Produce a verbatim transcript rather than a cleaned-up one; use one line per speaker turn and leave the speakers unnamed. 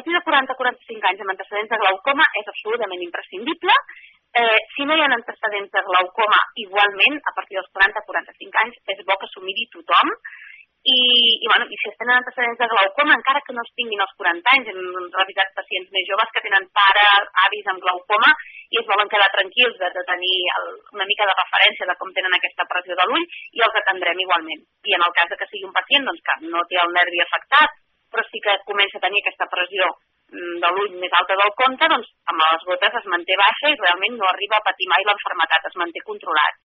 partir de quaranta a quaranta-cinc anys amb antecedents de glaucoma és absolutament imprescindible. Eh, si no hi ha antecedents de glaucoma, igualment, a partir dels quaranta a quaranta-cinc anys, és bo que s'ho miri tothom. I, i, bueno, i si es tenen antecedents de glaucoma, encara que no es tinguin els quaranta anys, hem revisat pacients més joves que tenen pares, avis amb glaucoma i es volen quedar tranquils de, de tenir el, una mica de referència de com tenen aquesta pressió de l'ull i els atendrem igualment. I en el cas de que sigui un pacient doncs, que no té el nervi afectat, però sí que comença a tenir aquesta pressió de l'ull més alta del compte, doncs amb les gotes es manté baixa i realment no arriba a patir mai l'enfermetat, es manté controlat.